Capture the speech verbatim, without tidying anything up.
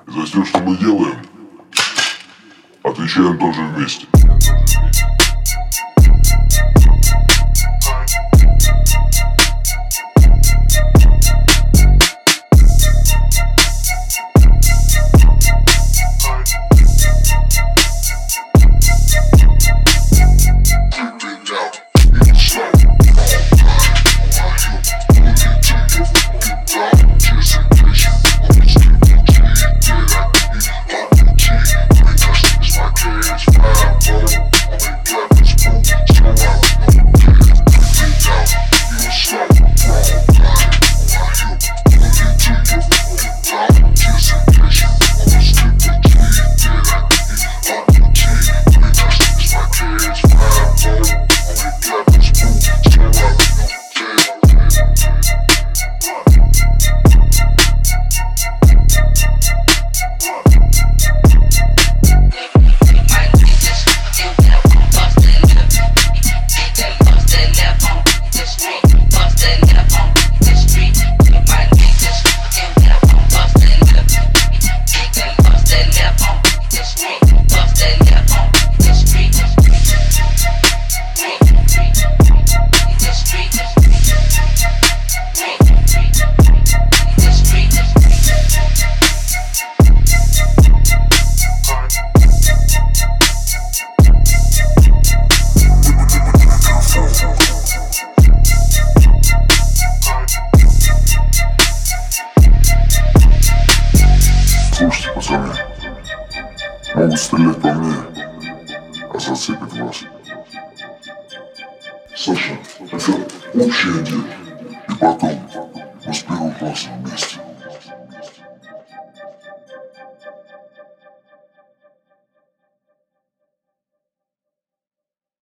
За все, что мы делаем, отвечаем тоже вместе. Слушайте, пацаны, могут стрелять по мне, а зацепит вас. Саша, это общее дело, и потом мы с первого класса вместе.